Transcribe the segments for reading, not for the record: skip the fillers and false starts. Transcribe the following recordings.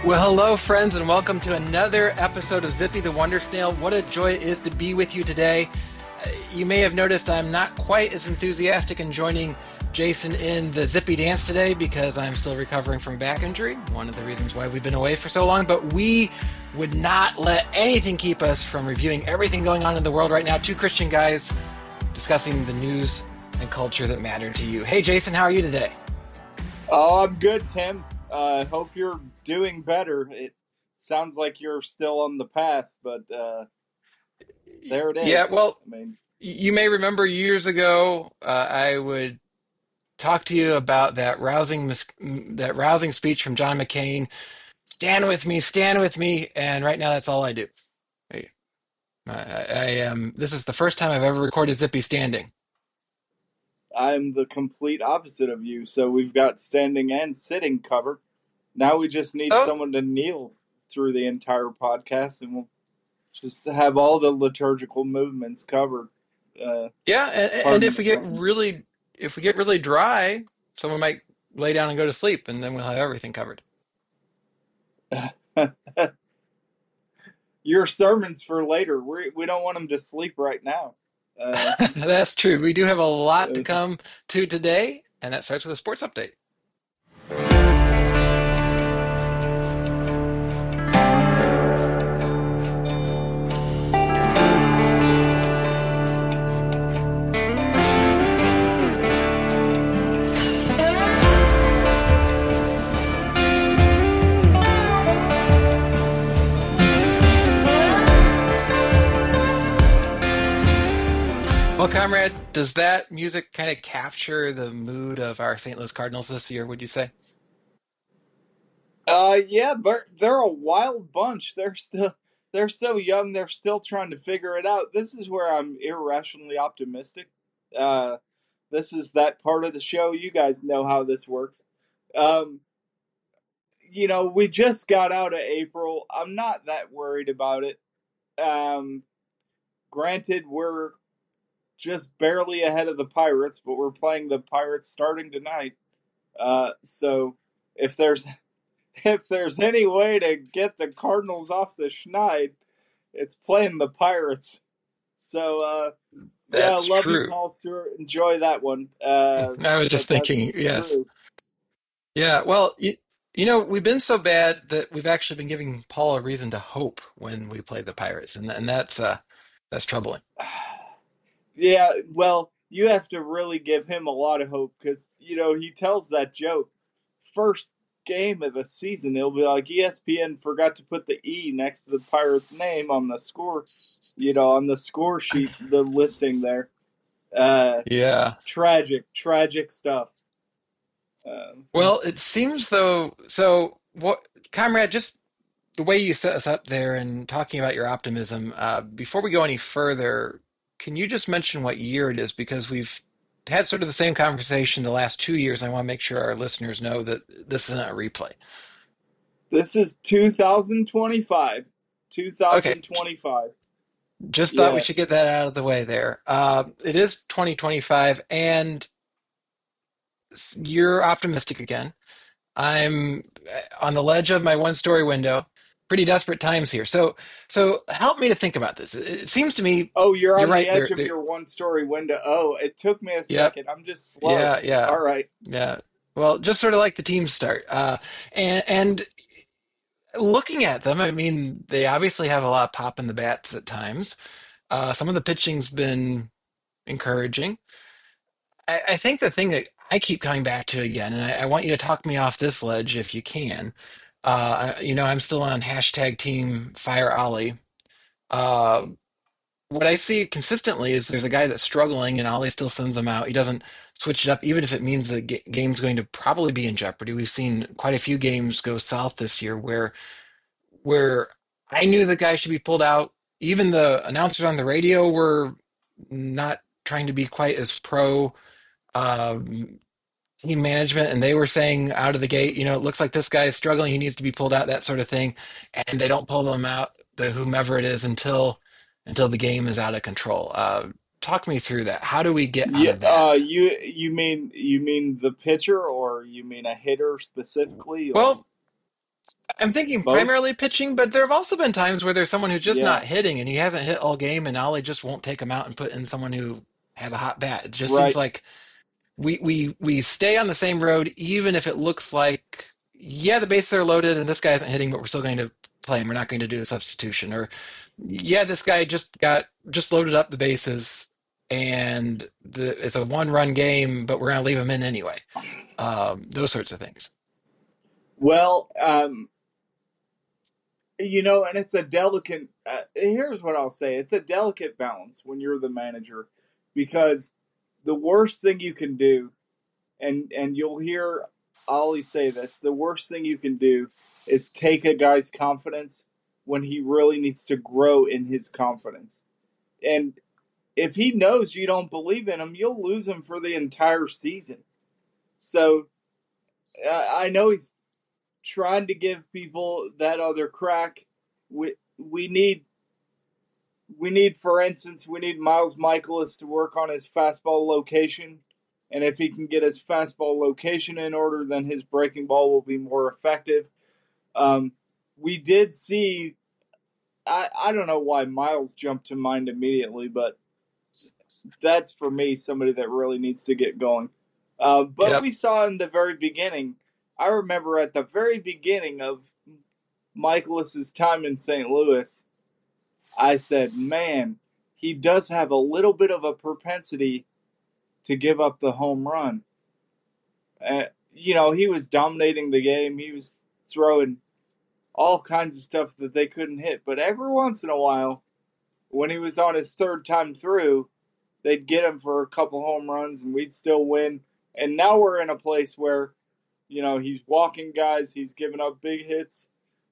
Well, hello, friends, and welcome to another episode of Zippy the Wonder Snail. What a joy it is to be with you today. You may have noticed I'm not quite as enthusiastic in joining Jason in the Zippy dance today because I'm still recovering from a back injury, one of the reasons why we've been away for so long, but we would not let anything keep us from reviewing everything going on in the world right now. Two Christian guys discussing the news and culture that matter to you. Hey, Jason, how are you today? Oh, I'm good, Tim. Hope you're doing better. It sounds like you're still on the path, but there it is. Yeah, well, you may remember years ago, I would talk to you about that rousing speech from John McCain. Stand with me, and right now that's all I do. This is the first time I've ever recorded Zippy standing. I'm the complete opposite of you, so we've got standing and sitting covered. Now we just need someone to kneel through the entire podcast, and we'll just have all the liturgical movements covered. And if we get really dry, someone might lay down and go to sleep, and then we'll have everything covered. Your sermons for later. We don't want them to sleep right now. That's true. We do have a lot to come to today, and that starts with a sports update. Well, comrade, does that music kind of capture the mood of our St. Louis Cardinals this year, would you say? Yeah, they're a wild bunch. They're so young. They're still trying to figure it out. This is where I'm irrationally optimistic. This is that part of the show. You guys know how this works. We just got out of April. I'm not that worried about it. Granted, we're just barely ahead of the Pirates, but we're playing the Pirates starting tonight. So if there's any way to get the Cardinals off the schneid, it's playing the Pirates. So That's love true. you, Paul Stewart. Enjoy that one. I was just thinking, yes. True. Yeah, well, we've been so bad that we've actually been giving Paul a reason to hope when we play the Pirates, and that's troubling. Yeah, well, you have to really give him a lot of hope because, he tells that joke. First game of the season, it'll be like ESPN forgot to put the E next to the Pirates' name on the score, on the score sheet, the listing there. Yeah. Tragic stuff. Well, it seems though, so what, comrade, just the way you set us up there and talking about your optimism, before we go any further, can you just mention what year it is? Because we've had sort of the same conversation the last 2 years. I want to make sure our listeners know that this isn't a replay. This is 2025. 2025. Okay. Just thought we should get that out of the way there. It is 2025, and you're optimistic again. I'm on the ledge of my one-story window. Pretty desperate times here. So help me to think about this. It seems to me. Oh, you're on the edge of your one-story window. Oh, it took me a second. I'm just slow. Yeah. All right. Yeah. Well, just sort of like the team start. And looking at them, I mean, they obviously have a lot of pop in the bats at times. Some of the pitching's been encouraging. I think the thing that I keep coming back to again, and I want you to talk me off this ledge if you can. I'm still on hashtag team fire Ollie. What I see consistently is there's a guy that's struggling and Ollie still sends him out. He doesn't switch it up, even if it means the game's going to probably be in jeopardy. We've seen quite a few games go south this year where I knew the guy should be pulled out. Even the announcers on the radio were not trying to be quite as pro team management, and they were saying out of the gate, it looks like this guy is struggling, he needs to be pulled out, that sort of thing, and they don't pull them out, the whomever it is, until the game is out of control. Talk me through that. How do we get out of that? You mean the pitcher, or you mean a hitter specifically? Or? Well, I'm thinking Both? primarily pitching, but there have also been times where there's someone who's just Yeah, not hitting and he hasn't hit all game, and now they just won't take him out and put in someone who has a hot bat. It just seems right. like we stay on the same road even if it looks like, yeah, the bases are loaded and this guy isn't hitting, but we're still going to play him. We're not going to do the substitution. Or yeah, this guy just loaded up the bases and it's a one-run game, but we're going to leave him in anyway. Those sorts of things. Well, and it's a delicate. Here's what I'll say: it's a delicate balance when you're the manager, because the worst thing you can do, and you'll hear Ollie say this: the worst thing you can do is take a guy's confidence when he really needs to grow in his confidence. And if he knows you don't believe in him, you'll lose him for the entire season. So I know he's trying to give people that other crack. We need for instance, we need Miles Michaelis to work on his fastball location, and if he can get his fastball location in order, then his breaking ball will be more effective. We did see. I don't know why Miles jumped to mind immediately, but that's for me somebody that really needs to get going. But Yep. we saw in the very beginning. I remember at the very beginning of Michaelis's time in St. Louis, I said, "Man, he does have a little bit of a propensity to give up the home run." He was dominating the game. He was throwing all kinds of stuff that they couldn't hit. But every once in a while, when he was on his third time through, they'd get him for a couple home runs and we'd still win. And now we're in a place where, he's walking guys, he's giving up big hits,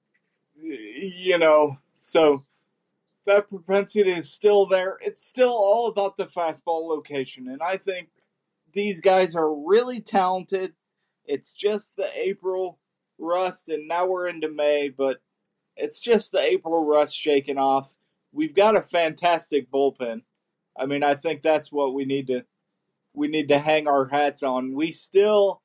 so that propensity is still there. It's still all about the fastball location. And I think these guys are really talented. It's just the April rust, and now we're into May, but it's just the April rust shaking off. We've got a fantastic bullpen. I mean, I think that's what we need to hang our hats on. We still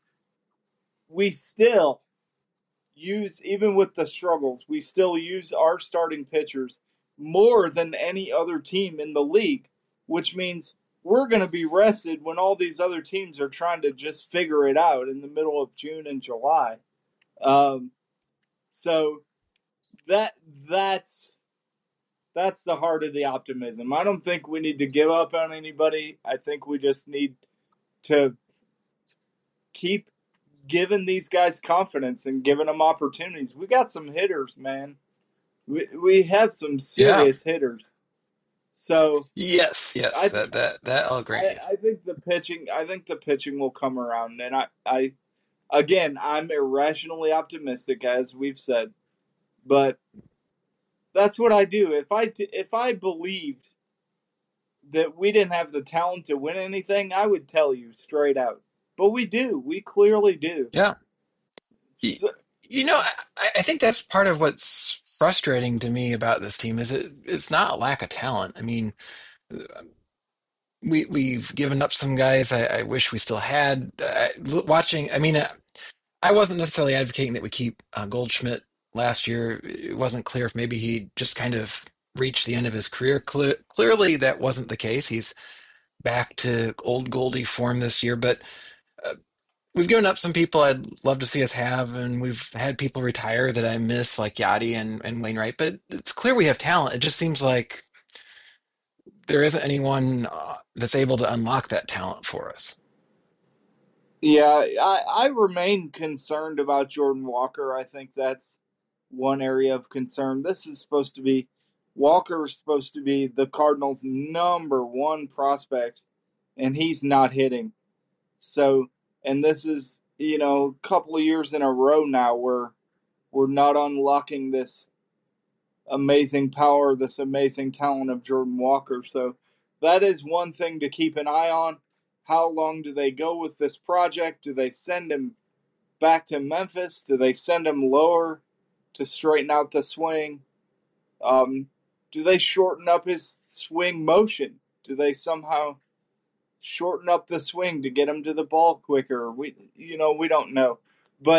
use, even with the struggles, we still use our starting pitchers more than any other team in the league, which means we're going to be rested when all these other teams are trying to just figure it out in the middle of June and July. So that's the heart of the optimism. I don't think we need to give up on anybody. I think we just need to keep giving these guys confidence and giving them opportunities. We got some hitters, man. We have some Yeah. serious hitters. So Yes. Yes. I That I'll grant you. I think the pitching will come around, and I again, I'm irrationally optimistic, as we've said, but that's what I do. If I believed that we didn't have the talent to win anything, I would tell you straight out. But we do. We clearly do. Yeah. Y- So, I think that's part of what's frustrating to me about this team is it's not a lack of talent. I mean, we've given up some guys I wish we still had. Watching, I mean, I wasn't necessarily advocating that we keep Goldschmidt last year. It wasn't clear if maybe he just kind of reached the end of his career. Clearly, that wasn't the case. He's back to old Goldie form this year, but uh, we've given up some people I'd love to see us have, and we've had people retire that I miss, like Yachty and Wainwright. But it's clear we have talent. It just seems like there isn't anyone that's able to unlock that talent for us. yeah, I remain concerned about Jordan Walker. I think that's one area of concern. Walker is supposed to be the Cardinals' number one prospect, and he's not hitting. So, and this is, a couple of years in a row now where we're not unlocking this amazing power, this amazing talent of Jordan Walker. So that is one thing to keep an eye on. How long do they go with this project? Do they send him back to Memphis? Do they send him lower to straighten out the swing? Do they shorten up his swing motion? Do they somehow shorten up the swing to get him to the ball quicker? We don't know. But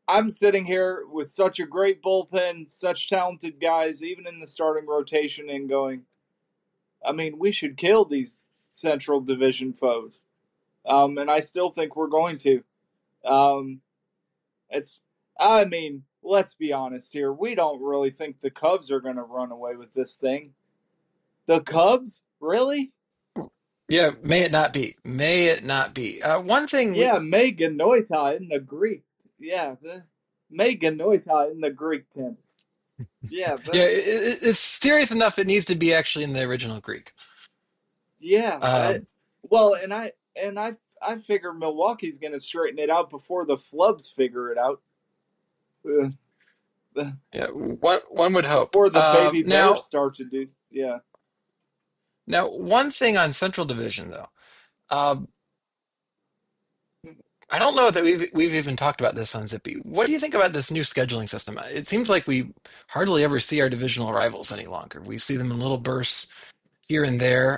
I'm sitting here with such a great bullpen, such talented guys, even in the starting rotation, and going, I mean, we should kill these Central Division foes. And I still think we're going to. Um, it's, I mean, let's be honest here. We don't really think the Cubs are going to run away with this thing. The Cubs? Really? Yeah, may it not be. May it not be. One thing Yeah, me genoita in the Greek. Yeah, the me genoita in the Greek, Tim. Yeah, yeah, that's it's serious enough. It needs to be actually in the original Greek. yeah. Um, Well, I figure Milwaukee's going to straighten it out before the Flubs figure it out. Uh, yeah, one would hope. before the baby bears Now, start to do. Yeah, one thing on Central Division though. Um, I don't know that we've even talked about this on Zippy. What do you think about this new scheduling system? It seems like we hardly ever see our divisional rivals any longer. We see them in little bursts here and there,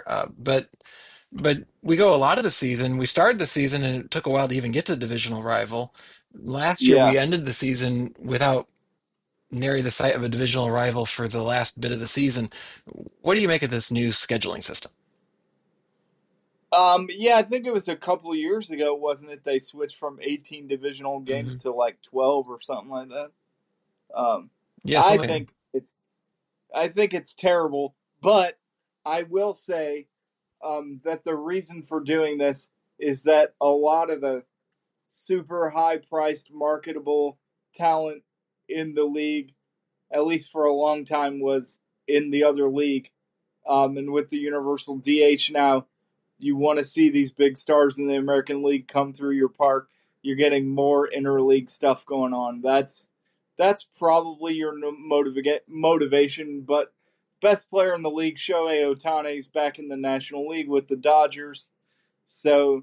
but we go a lot of the season. We started the season and it took a while to even get to divisional rival. Last year yeah. we ended the season without nary the sight of a divisional rival for the last bit of the season. What do you make of this new scheduling system? Yeah, I think it was a couple of years ago, wasn't it? They switched from 18 divisional games Hmm. to like 12 or something like that. Um, Yeah, I something. think it's I think it's terrible, but I will say that the reason for doing this is that a lot of the super high priced marketable talent in the league, at least for a long time, was in the other league. And with the universal DH now, you want to see these big stars in the American League come through your park. You're getting more interleague stuff going on. That's probably your motivation. But best player in the league, Shohei Ohtani, is back in the National League with the Dodgers. So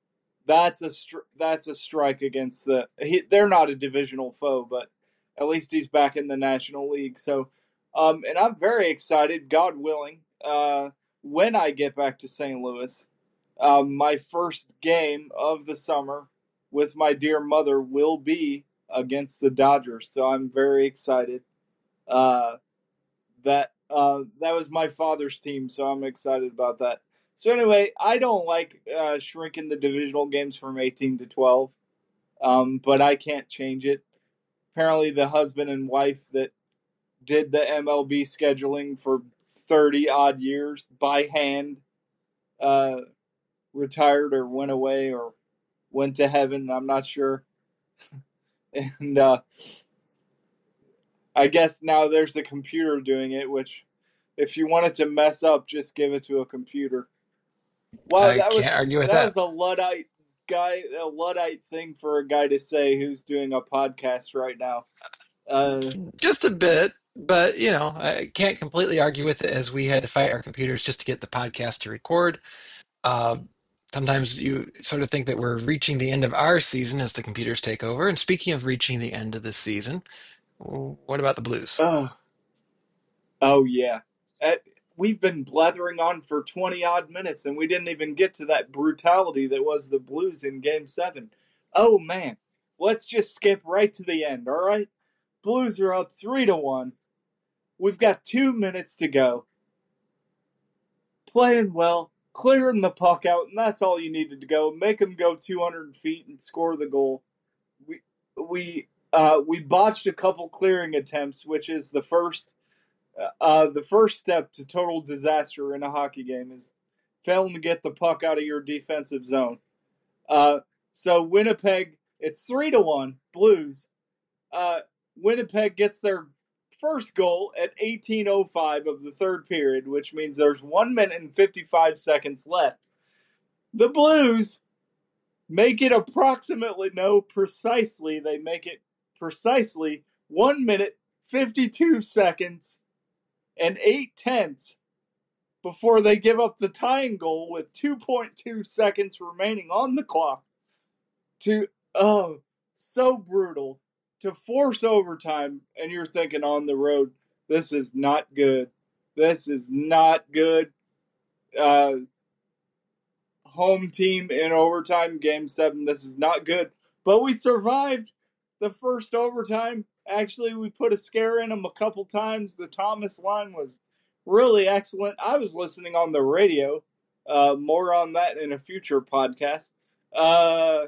that's a strike against they're not a divisional foe, but at least he's back in the National League. So, and I'm very excited, God willing, when I get back to St. Louis. My first game of the summer with my dear mother will be against the Dodgers, so I'm very excited. Uh, that was my father's team, so I'm excited about that. So anyway, I don't like shrinking the divisional games from 18 to 12, but I can't change it. Apparently, the husband and wife that did the MLB scheduling for 30 odd years by hand uh, retired or went away or went to heaven. I'm not sure. And I guess now there's a computer doing it, which if you wanted to mess up, just give it to a computer. Wow, I can't argue with that that. was a luddite thing for a guy to say who's doing a podcast right now. Uh, Just a bit, but I can't completely argue with it as we had to fight our computers just to get the podcast to record. Uh, Sometimes you sort of think that we're reaching the end of our season as the computers take over. And speaking of reaching the end of the season, what about the Blues? oh, oh yeah, uh, we've been blathering on for 20 odd minutes, and we didn't even get to that brutality that was the Blues in Game 7. Oh man, let's just skip right to the end. All right, Blues are up 3-1. We've got 2 minutes to go. Playing well, clearing the puck out, and that's all you needed to go. Make them go 200 feet and score the goal. We we botched a couple clearing attempts, which is the first step to total disaster in a hockey game is failing to get the puck out of your defensive zone. Uh, so Winnipeg, it's 3-1 Blues. Uh, Winnipeg gets their first goal at 18:05 of the third period, which means there's 1 minute and 55 seconds left. The Blues make it precisely. They make it precisely 1 minute 52 seconds and 8 tenths before they give up the tying goal with 2.2 seconds remaining on the clock to, oh, so brutal, to force overtime. And you're thinking on the road, this is not good. This is not good. Uh, Home team in overtime, game 7, this is not good. But we survived. the first overtime. Actually, we put a scare in them a couple times. The Thomas line was really excellent. I was listening on the radio. More on that in a future podcast. Uh,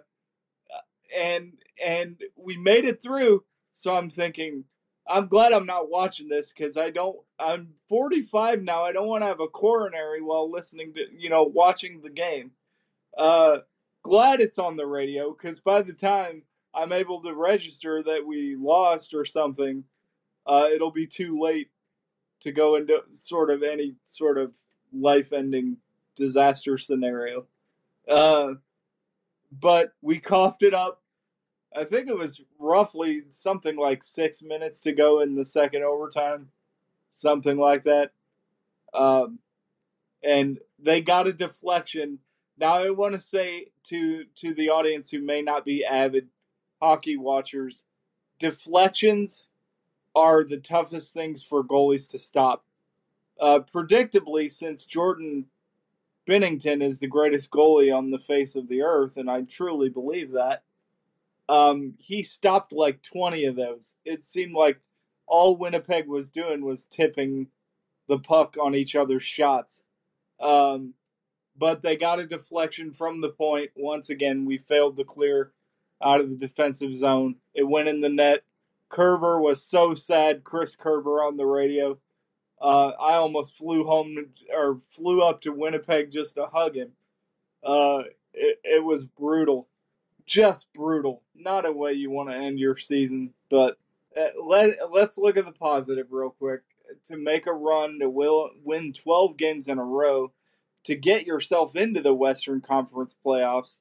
and we made it through. So I'm thinking, I'm glad I'm not watching this because I'm 45 now. I don't want to have a coronary while listening to watching the game. Uh, Glad it's on the radio because by the time I'm able to register that we lost or something, it'll be too late to go into sort of any sort of life-ending disaster scenario. Uh, but we coughed it up. I think it was roughly something like 6 minutes to go in the second overtime, something like that. Um, and they got a deflection. Now I want to say to the audience who may not be avid hockey watchers, deflections are the toughest things for goalies to stop. Predictably, since Jordan Binnington is the greatest goalie on the face of the earth, and I truly believe that, he stopped like 20 of those. It seemed like all Winnipeg was doing was tipping the puck on each other's shots. But they got a deflection from the point. Once again, we failed to clear out of the defensive zone. It went in the net. Kerber was so sad. Chris Kerber on the radio. I almost flew up to Winnipeg just to hug him. It was brutal, just brutal. Not a way you want to end your season. But let's look at the positive real quick. To make a run to win 12 games in a row, to get yourself into the Western Conference playoffs,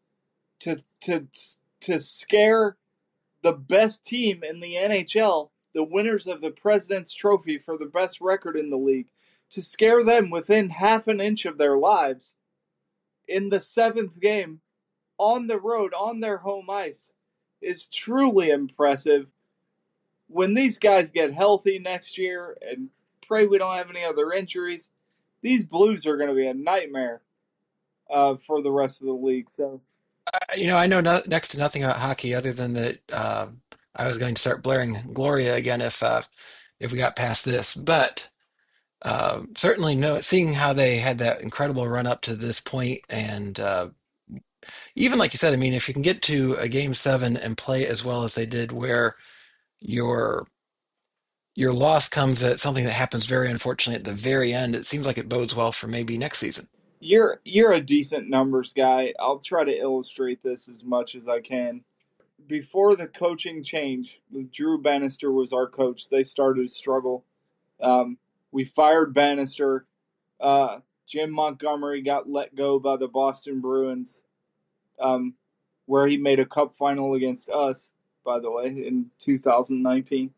to scare the best team in the NHL, the winners of the President's Trophy for the best record in the league, to scare them within half an inch of their lives in the seventh game on the road, on their home ice, is truly impressive. When these guys get healthy next year, and pray we don't have any other injuries, these Blues are going to be a nightmare for the rest of the league. So, I know next to nothing about hockey other than that I was going to start blaring Gloria again if we got past this. But certainly, no, seeing how they had that incredible run up to this point, and even like you said, I mean, if you can get to a game seven and play as well as they did, where your your loss comes at something that happens very unfortunately at the very end, it seems like it bodes well for maybe next season. you're a decent numbers guy. I'll try to illustrate this as much as I can. Before the coaching change, Drew Bannister was our coach. They started to struggle. We fired Bannister. Jim Montgomery got let go by the Boston Bruins, where he made a cup final against us, by the way, in 2019.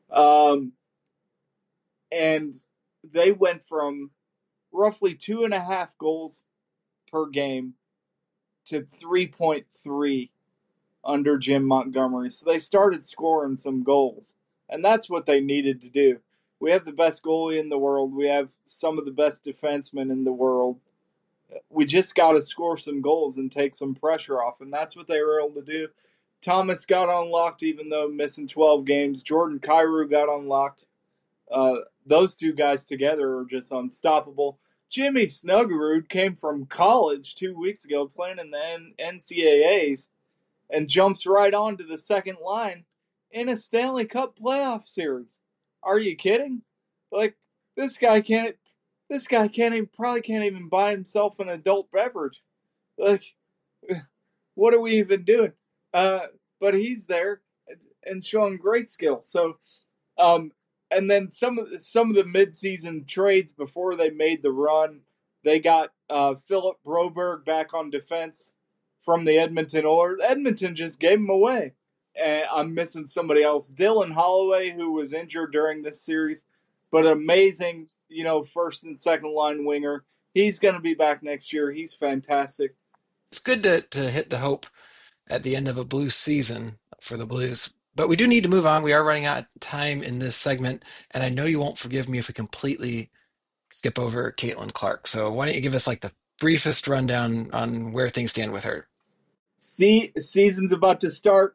And they went from roughly 2.5 goals per game to 3.3 under Jim Montgomery. So they started scoring some goals. And that's what they needed to do. We have the best goalie in the world. We have some of the best defensemen in the world. We just got to score some goals and take some pressure off. And that's what they were able to do. Thomas got unlocked even though missing 12 games. Jordan Kyrou got unlocked. Those two guys together are just unstoppable. Jimmy Snuggerud came from college 2 weeks ago playing in the NCAAs and jumps right onto the second line in a Stanley Cup playoff series. Are you kidding? Like, this guy can't even, probably can't even buy himself an adult beverage. Like, what are we even doing? But he's there and showing great skill. So, and then some of the midseason trades before they made the run, they got Philip Broberg back on defense from the Edmonton Oilers. Edmonton just gave him away. And I'm missing somebody else, Dylan Holloway, who was injured during this series, but amazing, first and second line winger. He's going to be back next year. He's fantastic. It's good to hit the hope at the end of a Blues season for the Blues. But we do need to move on. We are running out of time in this segment, and I know you won't forgive me if we completely skip over Caitlin Clark. So why don't you give us like the briefest rundown on where things stand with her? See, season's about to start.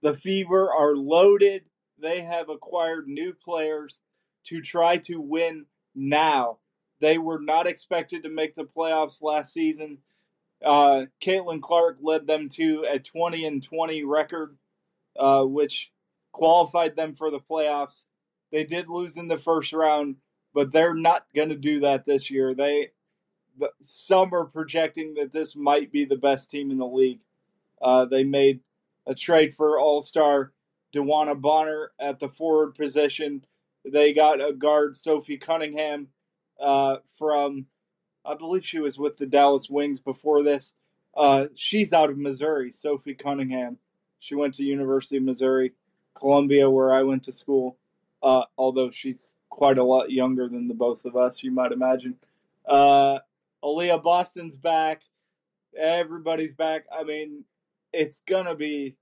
The Fever are loaded. They have acquired new players to try to win now. They were not expected to make the playoffs last season. Caitlin Clark led them to a 20-20 record, which qualified them for the playoffs. They did lose in the first round, but they're not going to do that this year. Some are projecting that this might be the best team in the league. They made a trade for All-Star DeWanna Bonner at the forward position. They got a guard, Sophie Cunningham, from, I believe she was with the Dallas Wings before this. She's out of Missouri, Sophie Cunningham. She went to University of Missouri, Columbia, where I went to school, although she's quite a lot younger than the both of us, you might imagine. Aaliyah Boston's back. Everybody's back. I mean, it's gonna be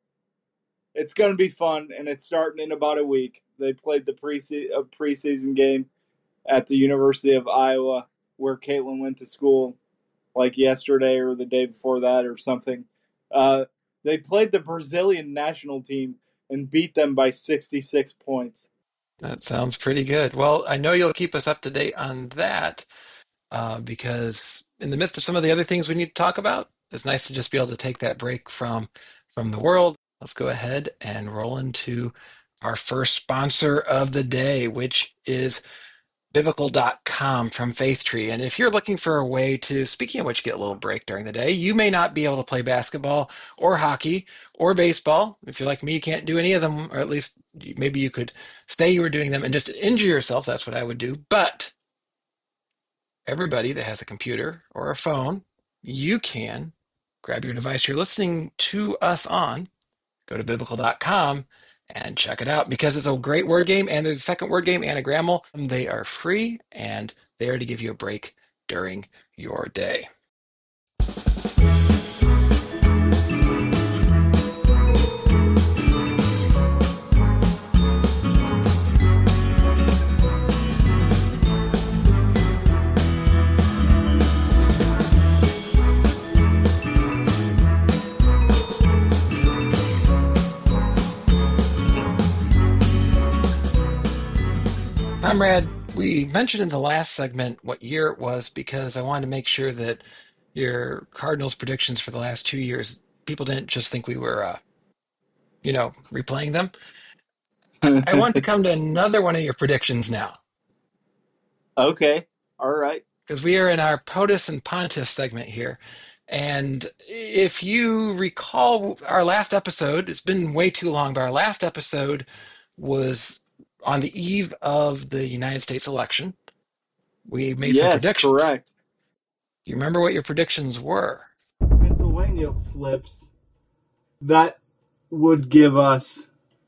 fun, and it's starting in about a week. They played the preseason game at the University of Iowa, where Caitlin went to school, like yesterday or the day before that or something. They played the Brazilian national team and beat them by 66 points. That sounds pretty good. Well, I know you'll keep us up to date on that because in the midst of some of the other things we need to talk about, it's nice to just be able to take that break from the world. Let's go ahead and roll into our first sponsor of the day, which is biblical.com from Faith Tree. And if you're looking for a way to, speaking of which, get a little break during the day, you may not be able to play basketball or hockey or baseball. If you're like me, you can't do any of them, or at least maybe you could say you were doing them and just injure yourself. That's what I would do. But everybody that has a computer or a phone, you can grab your device you're listening to us on, go to biblical.com and check it out because it's a great word game. And there's a second word game, Anagrammal. They are free and they are to give you a break during your day. Comrade, we mentioned in the last segment what year it was because I wanted to make sure that your Cardinals predictions for the last 2 years, people didn't just think we were, replaying them. I want to come to another one of your predictions now Okay, all right. because we are in our POTUS and Pontiff segment here. And if you recall our last episode, it's been way too long, but our last episode was on the eve of the United States election. We made some Yes, predictions. correct. Do you remember what your predictions were? Pennsylvania flips. That would give us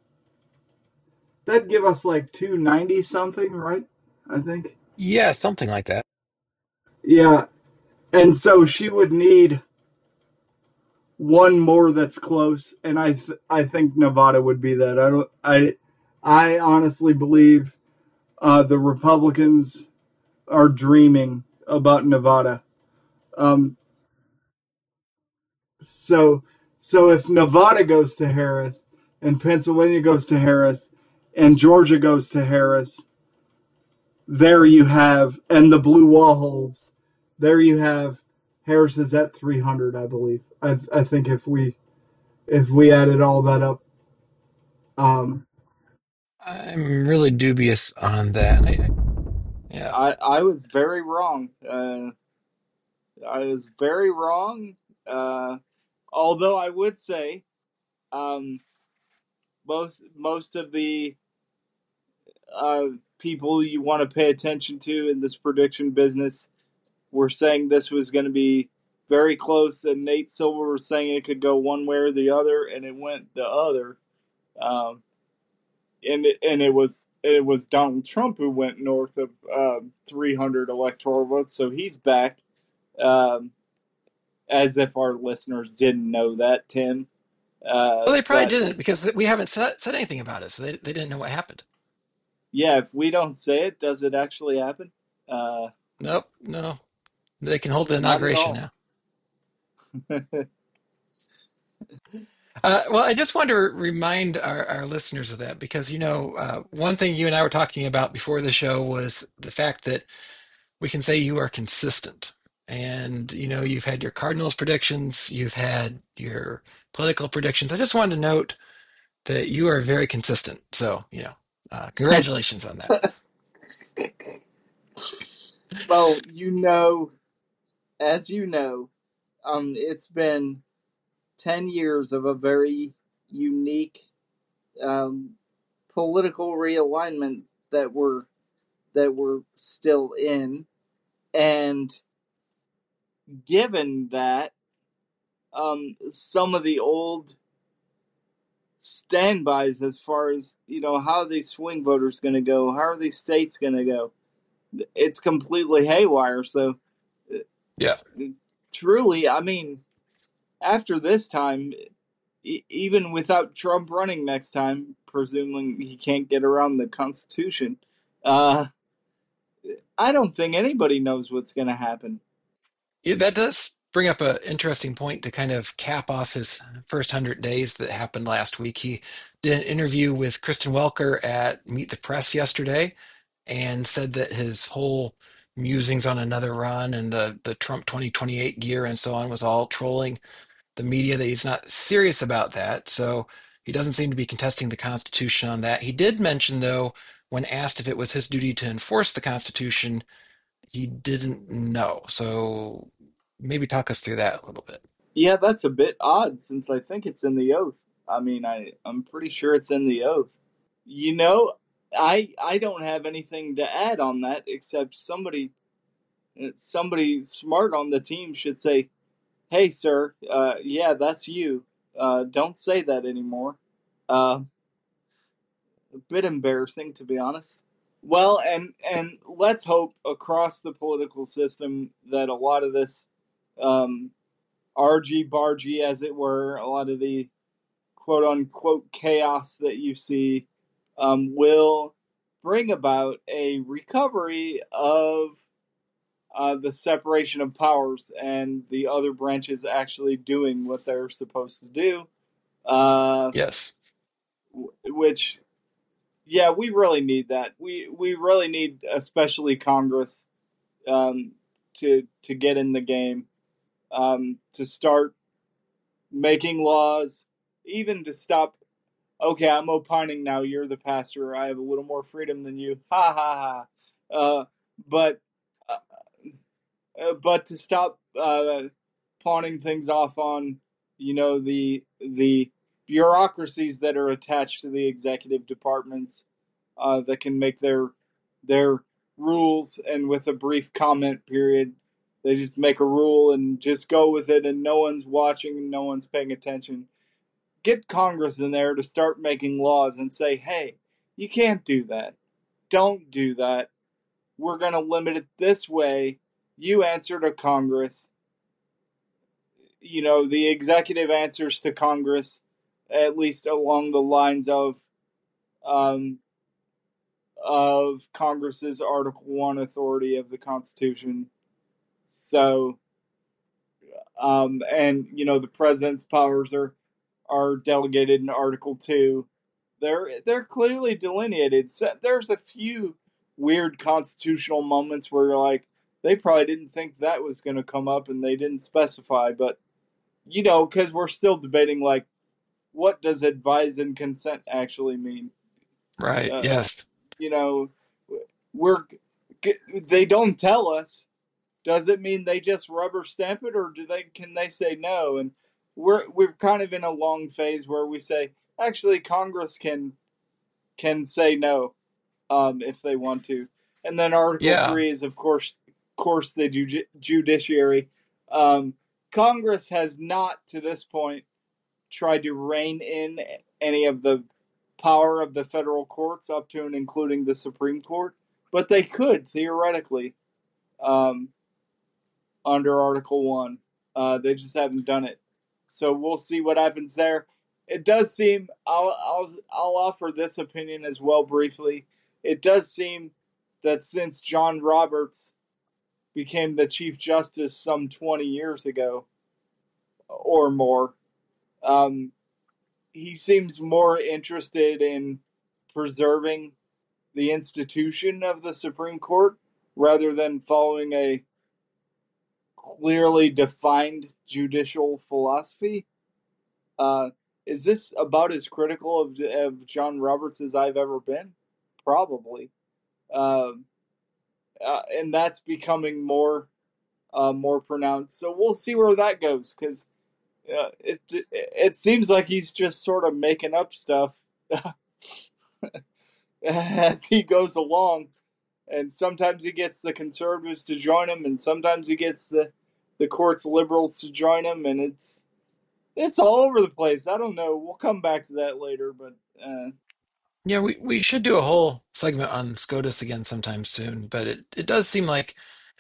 like 290 something, right? I think. Yeah, something like that. Yeah, and so she would need one more that's close, and I think Nevada would be that. I honestly believe the Republicans are dreaming about Nevada. Um, so if Nevada goes to Harris, and Pennsylvania goes to Harris, and Georgia goes to Harris, there you have, and the blue wall holds. There you have. Harris is at 300, I believe. I think if we added all that up, I'm really dubious on that. Yeah. I was very wrong. I was very wrong. Although I would say, um, most of the people you want to pay attention to in this prediction business were saying this was going to be very close, and Nate Silver was saying it could go one way or the other, and it went the other. Um, and it was Donald Trump who went north of 300 electoral votes, so he's back. As if our listeners didn't know that, Tim. Well, they probably didn't because we haven't said anything about it, so they didn't know what happened. Yeah, if we don't say it, does it actually happen? Nope, no. They can hold the inauguration now. Well, I just want to remind our listeners of that because, one thing you and I were talking about before the show was the fact that we can say you are consistent. And, you've had your Cardinals predictions, you've had your political predictions. I just wanted to note that you are very consistent. So, congratulations on that. Well, as you know, it's been 10 years of a very unique um, political realignment that we're still in, and given that some of the old standbys as far as how are these swing voters going to go, how are these states going to go, it's completely haywire. So Yeah. truly, I mean, after this time, even without Trump running next time, presuming he can't get around the Constitution, uh, I don't think anybody knows what's going to happen. Yeah, that does bring up an interesting point to kind of cap off his first 100 days that happened last week. He did an interview with Kristen Welker at Meet the Press yesterday and said that his whole musings on another run and the Trump 2028 gear and so on was all trolling the media, that he's not serious about that. So he doesn't seem to be contesting the Constitution on that. He did mention, though, when asked if it was his duty to enforce the Constitution, he didn't know. So maybe talk us through that a little bit. Yeah, that's a bit odd since I think it's in the oath. I mean, I'm pretty sure it's in the oath. You know, I don't have anything to add on that except somebody smart on the team should say, "Hey, sir, yeah, that's you. Don't say that anymore." Uh, a bit embarrassing, to be honest. Well, and let's hope across the political system that a lot of this um, argy bargy, as it were, a lot of the quote unquote chaos that you see will bring about a recovery of the separation of powers and the other branches actually doing what they're supposed to do. Uh, Yes. which, yeah, we really need that. We really need, especially Congress, um, to get in the game, to start making laws, even to stop. Okay, I'm opining now. You're the pastor. I have a little more freedom than you. Ha ha ha. But uh, but to stop pawning things off on the bureaucracies that are attached to the executive departments that can make their rules, and with a brief comment period they just make a rule and just go with it, and no one's watching and no one's paying attention. Get Congress in there to start making laws and say, hey, you can't do that. Don't do that. We're going to limit it this way. You answer to Congress. The executive answers to Congress, at least along the lines um, of Congress's Article 1 authority of the Constitution. So, and, the president's powers are delegated in Article 2. They're clearly delineated. So there's a few weird constitutional moments where you're like, they probably didn't think that was going to come up and they didn't specify. But, because we're still debating, like, what does advise and consent actually mean? Right. Uh, Yes. you know, we're they don't tell us. Does it mean they just rubber stamp it, or can they say no? And we're kind of in a long phase where we say actually Congress can say no if they want to. And then Article Yeah. 3 is of course the judiciary. Um, Congress has not to this point tried to rein in any of the power of the federal courts up to and including the Supreme Court, but they could theoretically um, under Article 1. They just haven't done it. So we'll see what happens there. It does seem, I'll offer this opinion as well briefly. It does seem that since John Roberts became the Chief Justice some 20 years ago or more, um, he seems more interested in preserving the institution of the Supreme Court rather than following a clearly defined judicial philosophy. Uh, is this about as critical of John Roberts as I've ever been? Probably. Um, and that's becoming more pronounced. So we'll see where that goes because it seems like he's just sort of making up stuff as he goes along, and sometimes he gets the conservatives to join him, and sometimes he gets the court's liberals to join him, and it's all over the place. I don't know. We'll come back to that later, but Yeah, we should do a whole segment on SCOTUS again sometime soon, but it does seem like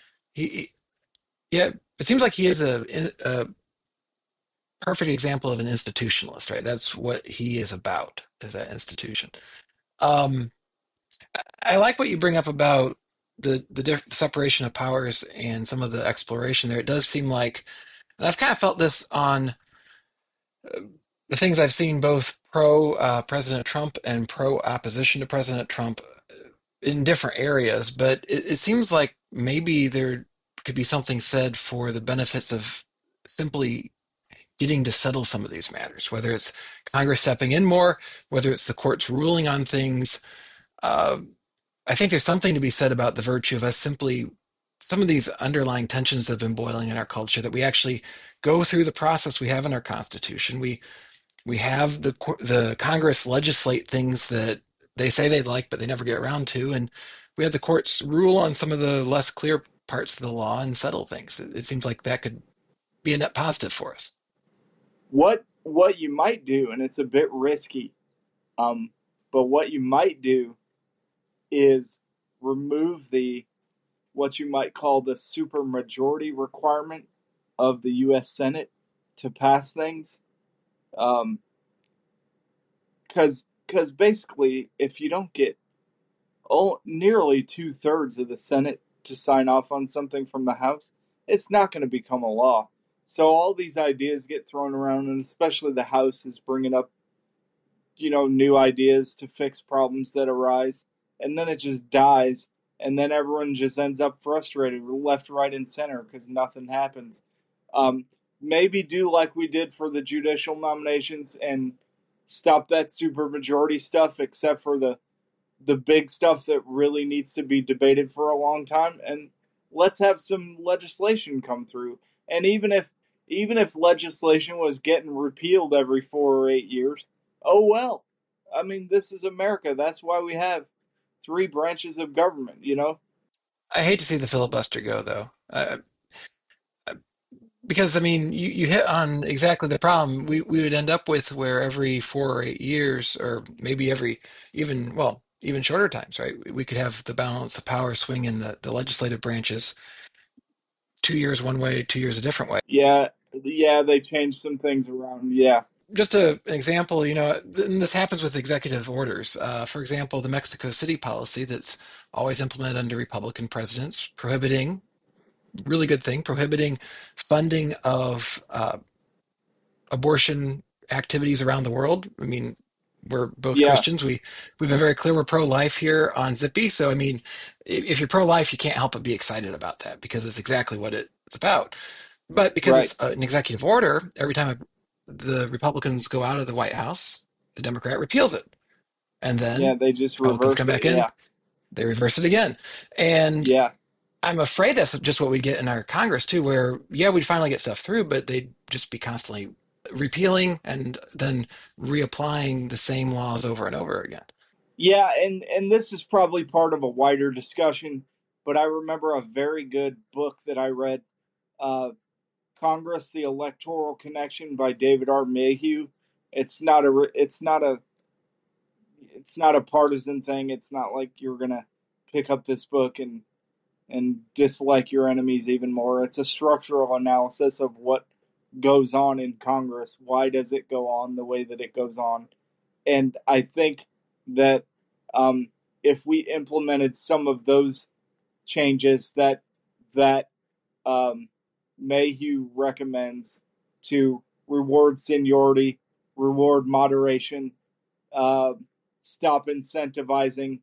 yeah, it seems like he is a perfect example of an institutionalist, right? That's what he is about, is that institution. Um, I like what you bring up about the separation of powers and some of the exploration there. It does seem like, and I've kind of felt this on the things I've seen both pro President Trump and pro opposition to President Trump in different areas, but it seems like maybe there could be something said for the benefits of simply getting to settle some of these matters, whether it's Congress stepping in more, whether it's the courts ruling on things. Uh, I think there's something to be said about the virtue of us simply, some of these underlying tensions that have been boiling in our culture, that we actually go through the process we have in our Constitution. We have the Congress legislate things that they say they'd like, but they never get around to, and we have the courts rule on some of the less clear parts of the law and settle things. It seems like that could be a net positive for us. what you might do, and it's a bit risky, um, but what you might do is remove the what you might call the supermajority requirement of the U.S. Senate to pass things. Um, because basically, if you don't get nearly 2/3 of the Senate to sign off on something from the House, it's not going to become a law. So all these ideas get thrown around, and especially the House is bringing up, new ideas to fix problems that arise, and then it just dies, and then everyone just ends up frustrated, left, right, and center because nothing happens. Um, Maybe do like we did for the judicial nominations and stop that supermajority stuff, except for the big stuff that really needs to be debated for a long time, and let's have some legislation come through. And even if legislation was getting repealed every 4 or 8 years, oh well. I mean, this is America. That's why we have three branches of government. I hate to see the filibuster go, though. Because I mean, you hit on exactly the problem we would end up with, where every 4 or 8 years, or maybe every even shorter times, right? We could have the balance of power swing in the legislative branches, 2 years one way, 2 years a different way. Yeah, they changed some things around. Yeah, Just an example, and this happens with executive orders. For example, the Mexico City policy that's always implemented under Republican presidents, prohibiting, really good thing, prohibiting funding of abortion activities around the world. I mean, we're both yeah, Christians. We've been very clear we're pro-life here on Zippy. So I mean, if you're pro-life, you can't help but be excited about that because it's exactly what it's about. But because right. it's an executive order, every time the Republicans go out of the White House, the Democrat repeals it, and Yeah, then they just Republicans reverse come it. back in, Yeah, they reverse it again, and yeah, I'm afraid that's just what we get in our Congress too, where yeah, we'd finally get stuff through, but they'd just be constantly repealing and then reapplying the same laws over and over again. yeah. And this is probably part of a wider discussion, but I remember a very good book that I read. Uh, Congress: The Electoral Connection by David R. Mayhew. It's not a partisan thing. It's not like you're gonna pick up this book and dislike your enemies even more. It's a structural analysis of what goes on in Congress. Why does it go on the way that it goes on? And I think that um, if we implemented some of those changes that um, Mayhew recommends to reward seniority, reward moderation, uh, stop incentivizing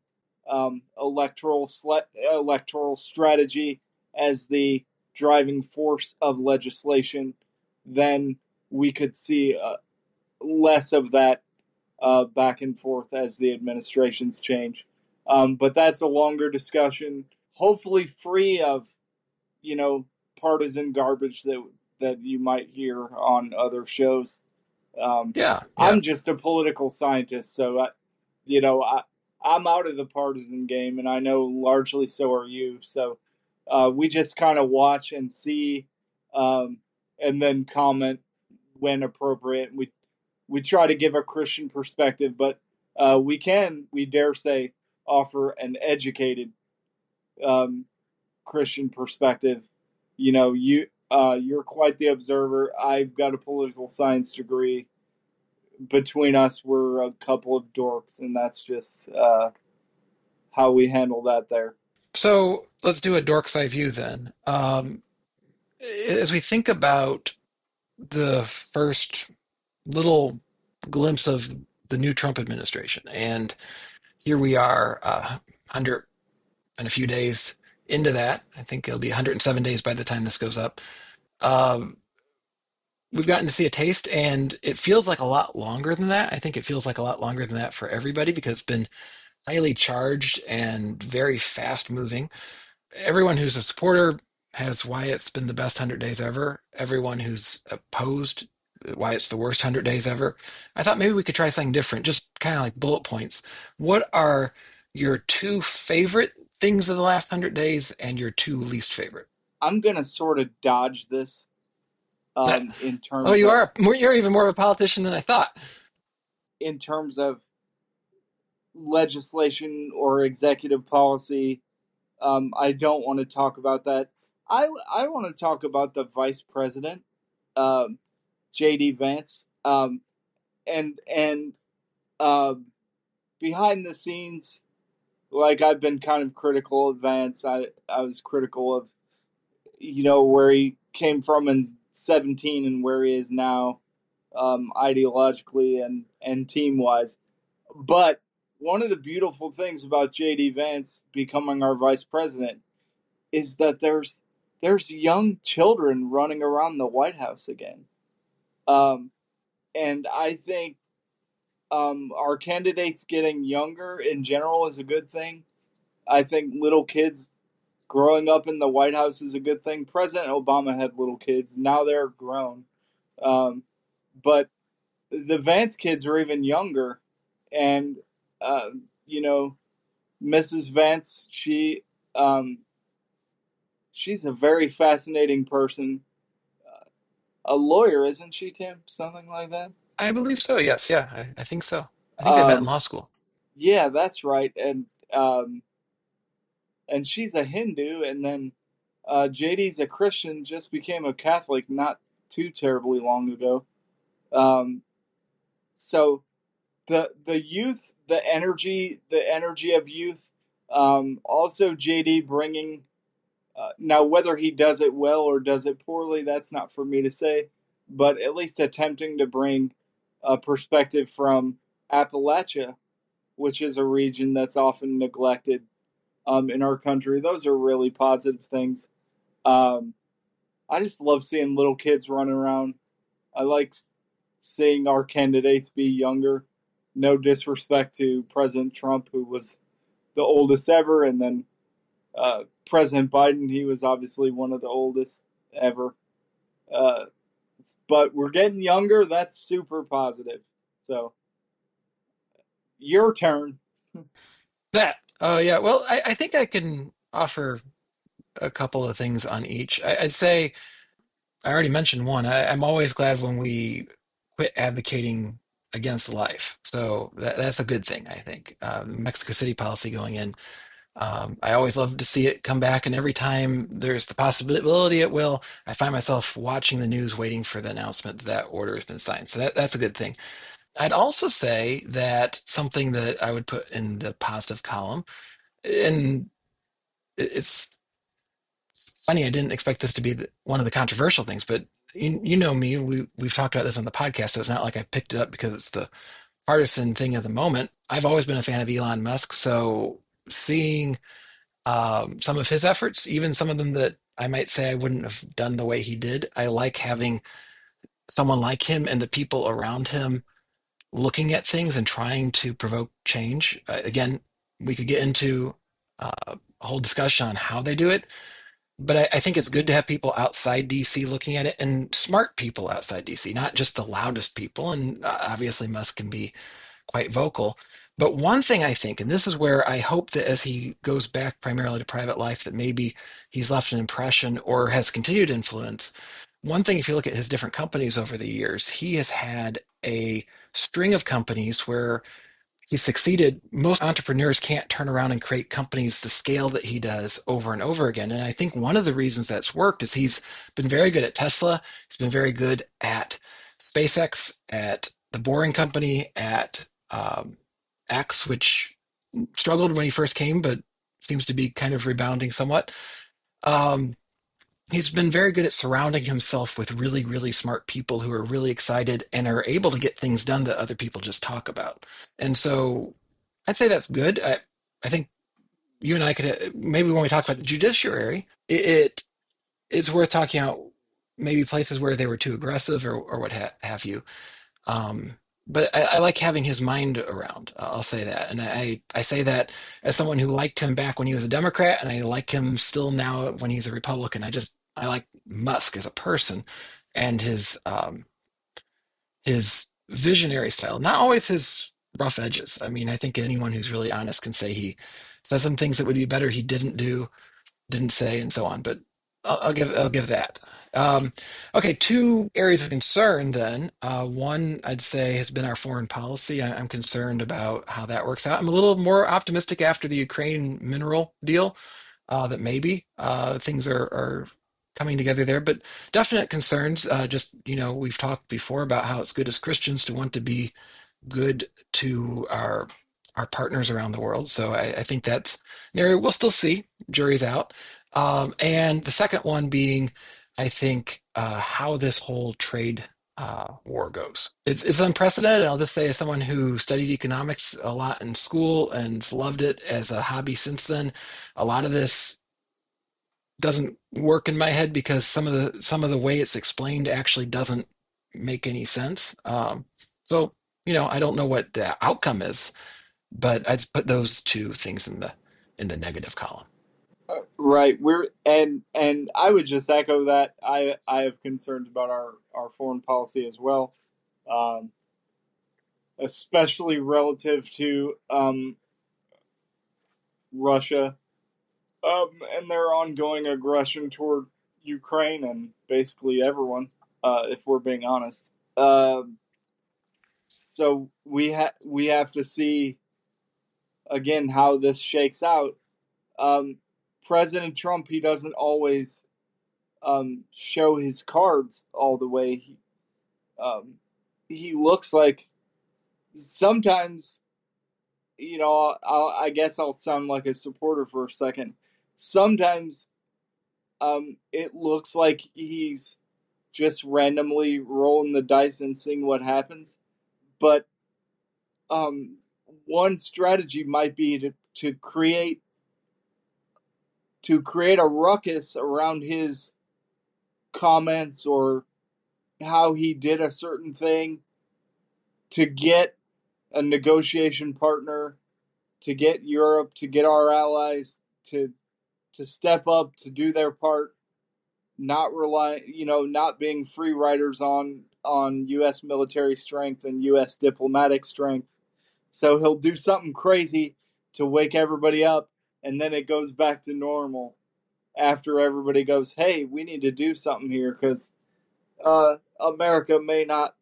electoral strategy as the driving force of legislation, then we could see less of that back and forth as the administrations change. But that's a longer discussion, hopefully free of you know partisan garbage that you might hear on other shows. Um, Yeah, yeah. I'm just a political scientist, so you know, I, I'm out of the partisan game, and I know largely so are you. So we just kind of watch and see, um, and then comment when appropriate. We try to give a Christian perspective, but we dare say, offer an educated um, Christian perspective. You're quite the observer. I've got a political science degree. Between us, we're a couple of dorks, and that's just how we handle that there. So let's do a dork's eye view then. As we think about the first little glimpse of the new Trump administration, and here we are, 100 and a few days into that. I think it'll be 107 days by the time this goes up. Um, we've gotten to see a taste, and it feels like a lot longer than that. I think it feels like a lot longer than that for everybody because it's been highly charged and very fast moving. Everyone who's a supporter has why it's been the best 100 days ever. Everyone who's opposed, why it's the worst 100 days ever. I thought maybe we could try something different, just kind of like bullet points. What are your two favorite things of the last 100 days and your two least favorite? I'm gonna sort of dodge this That, in oh, terms of you're even more of a politician than I thought. in terms of legislation or executive policy. I don't want to talk about that. I want to talk about the vice president, um, JD Vance, and uh, behind the scenes. Like I've been kind of critical of Vance. I was critical of where he came from in 17 and where he is now, ideologically and team wise. But one of the beautiful things about JD Vance becoming our vice president is that there's young children running around the White House again, um, and I think our candidates getting younger in general is a good thing. I think little kids growing up in the White House is a good thing. President Obama had little kids; now they're grown. Um, but the Vance kids are even younger, and uh, you know, Mrs. Vance, um, she's a very fascinating person. A lawyer, isn't she, Tim? Something like that. I believe so. Yes. Yeah. I think so. I think they met in Um, law school. yeah, that's right. And she's a Hindu, and then JD's a Christian. Just became a Catholic not too terribly long ago. Um, so the youth, the energy of youth. Also, JD bringing now whether he does it well or does it poorly, that's not for me to say. But at least attempting to bring a perspective from Appalachia, which is a region that's often neglected in our country. Those are really positive things. Um, I just love seeing little kids running around. I like seeing our candidates be younger. No disrespect to President Trump, who was the oldest ever, and then President Biden, he was obviously one of the oldest ever. Uh, but we're getting younger. That's super positive. So, your turn. That. Oh, yeah. Well, I think I can offer a couple of things on each. I'd say I already mentioned one. I'm always glad when we quit advocating against life. So that's a good thing, I think. Mexico City policy going in. I always love to see it come back, and every time there's the possibility it will, I find myself watching the news, waiting for the announcement that that order has been signed. So that's a good thing. I'd also say that something that I would put in the positive column, and it's funny, I didn't expect this to be one of the controversial things, but you know me, we've talked about this on the podcast, so it's not like I picked it up because it's the partisan thing of the moment. I've always been a fan of Elon Musk, so seeing some of his efforts, even some of them that I might say I wouldn't have done the way he did, I like having someone like him and the people around him looking at things and trying to provoke change. Again, we could get into a whole discussion on how they do it, but I think it's good to have people outside DC looking at it and smart people outside DC, not just the loudest people. And obviously, Musk can be quite vocal. But one thing I think, and this is where I hope that as he goes back primarily to private life, that maybe he's left an impression or has continued influence. One thing, if you look at his different companies over the years, he has had a string of companies where he succeeded. Most entrepreneurs can't turn around and create companies the scale that he does over and over again. And I think one of the reasons that's worked is he's been very good at Tesla. He's been very good at SpaceX, at the Boring Company, at X, which struggled when he first came, but seems to be kind of rebounding somewhat. Um, he's been very good at surrounding himself with really, really smart people who are really excited and are able to get things done that other people just talk about. And so I'd say that's good. I think you and I could maybe when we talk about the judiciary, it's worth talking about maybe places where they were too aggressive or what have you. Um, but I like having his mind around. I'll say that, and I say that as someone who liked him back when he was a Democrat, and I like him still now when he's a Republican. I like Musk as a person, and his visionary style, not always his rough edges. I mean, I think anyone who's really honest can say he says some things that would be better he didn't do, didn't say, and so on. But I'll give that. Um, okay, two areas of concern then. One I'd say has been our foreign policy. I'm concerned about how that works out. I'm a little more optimistic after the Ukraine mineral deal that maybe things are coming together there, but definite concerns. Just we've talked before about how it's good as Christians to want to be good to our partners around the world. So I think that's an area we'll still see. Jury's out. And the second one being, I think, how this whole trade war goes. It's unprecedented. I'll just say, as someone who studied economics a lot in school and loved it as a hobby since then, a lot of this doesn't work in my head because some of the way it's explained actually doesn't make any sense. So I don't know what the outcome is, but I'd put those two things in the negative column. Right. And I would just echo that. I have concerns about our foreign policy as well, um, especially relative to Russia, and their ongoing aggression toward Ukraine and basically everyone, if we're being honest. So we have to see again how this shakes out. Um, President Trump, he doesn't always show his cards all the way. Um, he looks like sometimes, I guess I'll sound like a supporter for a second. Sometimes it looks like he's just randomly rolling the dice and seeing what happens. But um, one strategy might be to create a ruckus around his comments or how he did a certain thing to get a negotiation partner, to get Europe, to get our allies to step up, to do their part, not being free riders on U.S. military strength and U.S. diplomatic strength. So he'll do something crazy to wake everybody up, and then it goes back to normal after everybody goes, "Hey, we need to do something here because America may not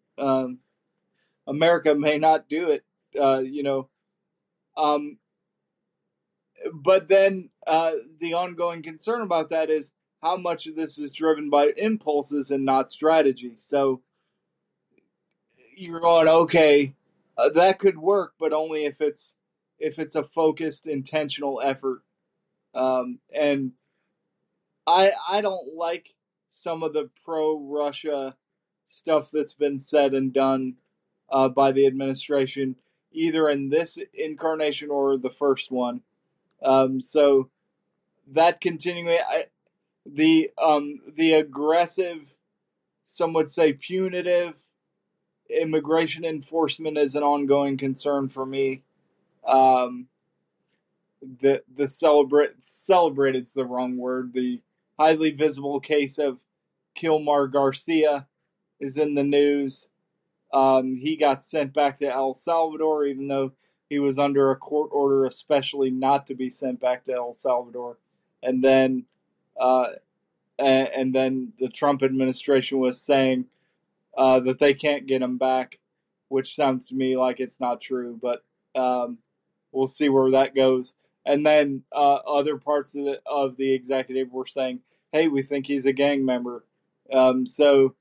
do it." Uh, you know, um, but then the ongoing concern about that is how much of this is driven by impulses and not strategy. So you're going, okay, that could work, but only if it's a focused, intentional effort. And I don't like some of the pro-Russia stuff that's been said and done by the administration, either in this incarnation or the first one. So that continuing, the aggressive, some would say punitive immigration enforcement is an ongoing concern for me. Um, the celebrated's the wrong word. The highly visible case of Kilmar Garcia is in the news. He got sent back to El Salvador, even though he was under a court order, especially not to be sent back to El Salvador. And then, uh, and then the Trump administration was saying that they can't get him back, which sounds to me like it's not true. But we'll see where that goes. And then other parts of the executive were saying, "Hey, we think he's a gang member." So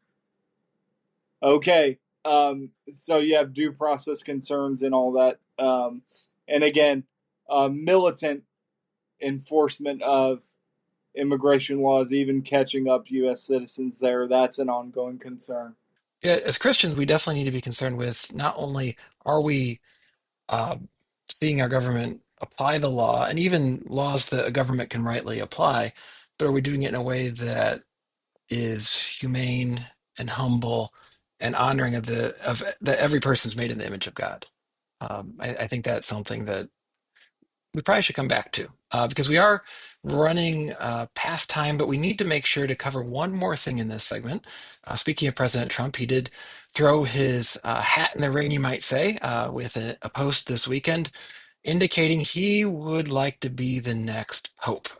okay, so you have due process concerns and all that. And again, militant enforcement of immigration laws, even catching up U.S. citizens there, that's an ongoing concern. Yeah, as Christians, we definitely need to be concerned with not only are we uh, seeing our government apply the law and even laws that a government can rightly apply, but are we doing it in a way that is humane and humble and honoring of the of that every person's made in the image of God. I think that's something that we probably should come back to because we are running past time, but we need to make sure to cover one more thing in this segment. Speaking of President Trump, he did throw his hat in the ring, you might say, with a post this weekend indicating he would like to be the next pope.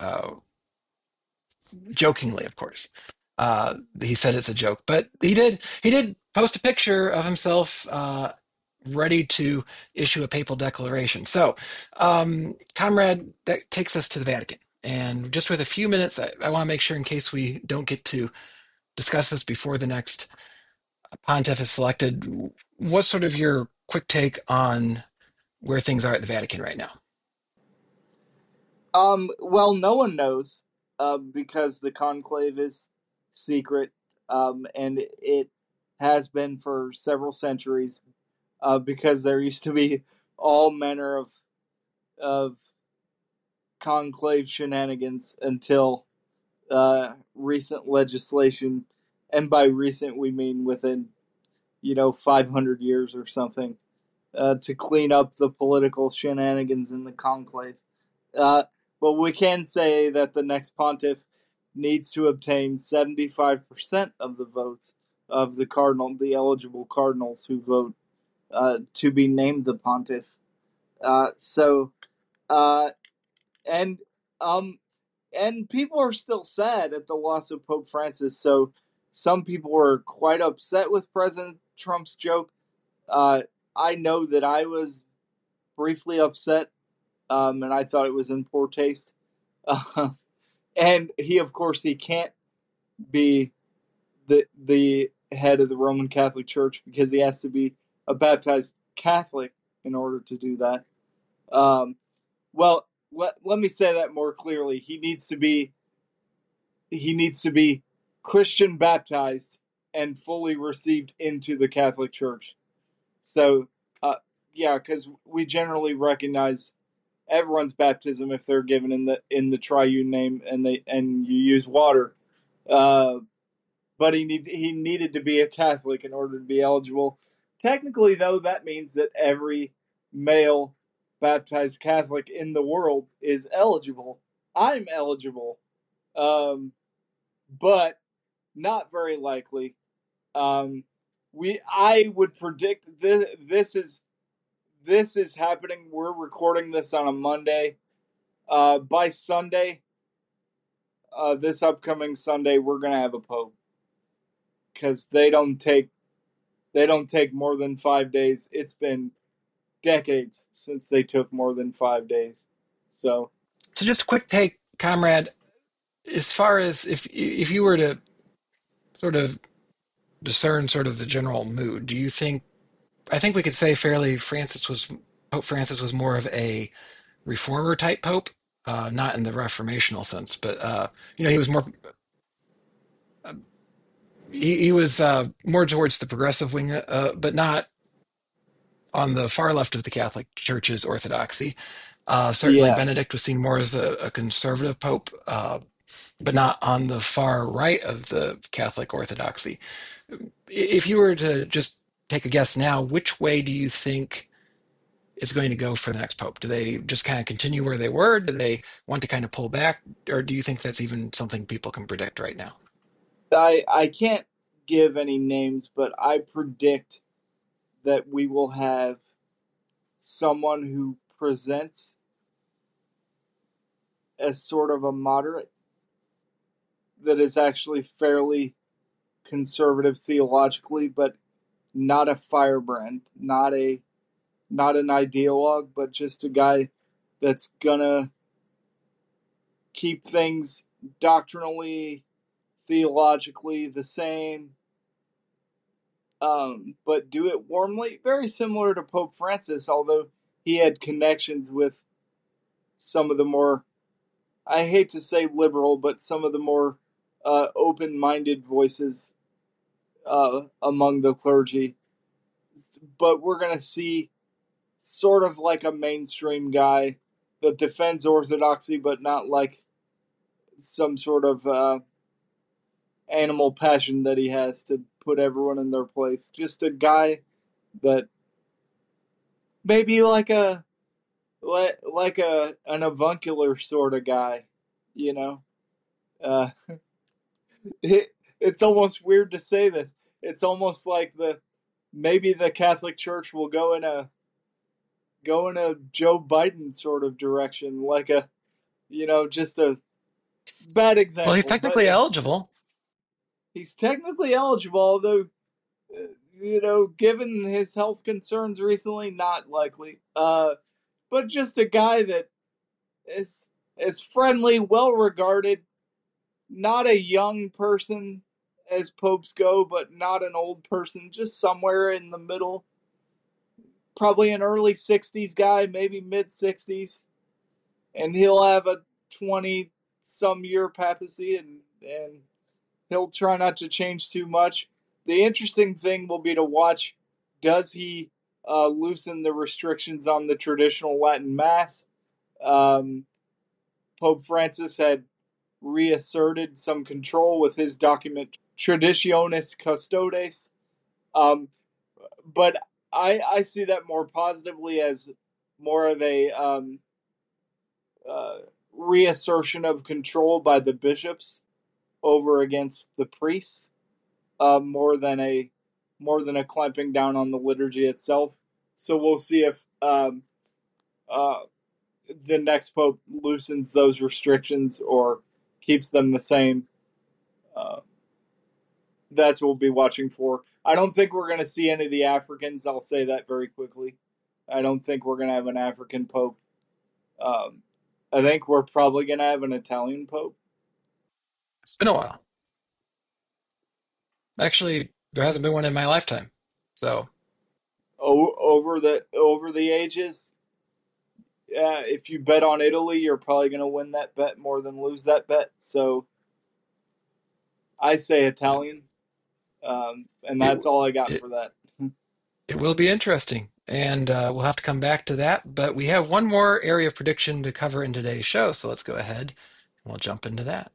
Jokingly, of course. He said it's a joke, but he did post a picture of himself ready to issue a papal declaration. So, comrade, that takes us to the Vatican. And just with a few minutes, I want to make sure, in case we don't get to discuss this before the next pontiff is selected, what's sort of your quick take on where things are at the Vatican right now? Well, no one knows because the conclave is secret, and it has been for several centuries. Because there used to be all manner of conclave shenanigans until recent legislation, and by recent we mean within 500 years or something, to clean up the political shenanigans in the conclave. Uh, but we can say that the next pontiff needs to obtain 75% of the votes of the eligible cardinals who vote to be named the pontiff. So, uh, and um, and people are still sad at the loss of Pope Francis. So, some people were quite upset with President Trump's joke. Uh, I know that I was briefly upset, and I thought it was in poor taste. Uh, and of course, he can't be the head of the Roman Catholic Church because he has to be a baptized Catholic in order to do that. Um, well, let me say that more clearly. He needs to be Christian baptized and fully received into the Catholic Church. So, yeah, because we generally recognize everyone's baptism if they're given in the triune name and you use water. Uh, but he needed to be a Catholic in order to be eligible. Technically, though, that means that every male baptized Catholic in the world is eligible. I'm eligible, but not very likely. Um, I would predict this is happening. We're recording this on a Monday. By Sunday, this upcoming Sunday, we're gonna have a pope because they don't take more than 5 days. It's been decades since they took more than 5 days. So, So, just a quick take, comrade. As far as if you were to sort of discern sort of the general mood, do you think? I think we could say fairly Pope Francis was more of a reformer type pope, not in the reformational sense, but he was more he was more towards the progressive wing, but not on the far left of the Catholic Church's orthodoxy. Certainly, Yeah. Benedict was seen more as a conservative pope, but not on the far right of the Catholic orthodoxy. If you were to just take a guess now, which way do you think is going to go for the next pope? Do they just kind of continue where they were? Do they want to kind of pull back? Or do you think that's even something people can predict right now? I can't give any names, but I predict that we will have someone who presents as sort of a moderate that is actually fairly conservative theologically, but not a firebrand, not an ideologue, but just a guy that's gonna keep things doctrinally, theologically the same, but do it warmly. Very similar to Pope Francis, although he had connections with some of the more, I hate to say liberal, but some of the more open minded voices among the clergy. But we're going to see sort of like a mainstream guy that defends orthodoxy, but not like some sort of animal passion that he has to put everyone in their place. Just a guy that maybe like a an avuncular sort of guy, you know. Uh, it's almost weird to say this. It's almost like the maybe the Catholic Church will go in a Joe Biden sort of direction, like a just a bad Well, he's example, but technically eligible. he's technically eligible, although given his health concerns recently, not likely. But just a guy that is friendly, well regarded, not a young person as popes go, but not an old person, just somewhere in the middle. Probably an early 60s guy, maybe mid 60s, and he'll have a 20 some year papacy, and he'll try not to change too much. The interesting thing will be to watch, does he loosen the restrictions on the traditional Latin Mass? Um, Pope Francis had reasserted some control with his document Traditionis Custodes. Um, but I see that more positively as more of a uh, reassertion of control by the bishops over against the priests, more than a clamping down on the liturgy itself. So we'll see if uh, the next pope loosens those restrictions or keeps them the same. Uh, that's what we'll be watching for. I don't think we're going to see any of the Africans. I'll say that very quickly. I don't think we're going to have an African pope. Um, I think we're probably going to have an Italian pope. It's been a while. Actually, there hasn't been one in my lifetime. So, Over the ages, if you bet on Italy, you're probably going to win that bet more than lose that bet. So I say Italian, and it that's all I got it for that. it will be interesting, and we'll have to come back to that. But we have one more area of prediction to cover in today's show, so let's go ahead and we'll jump into that.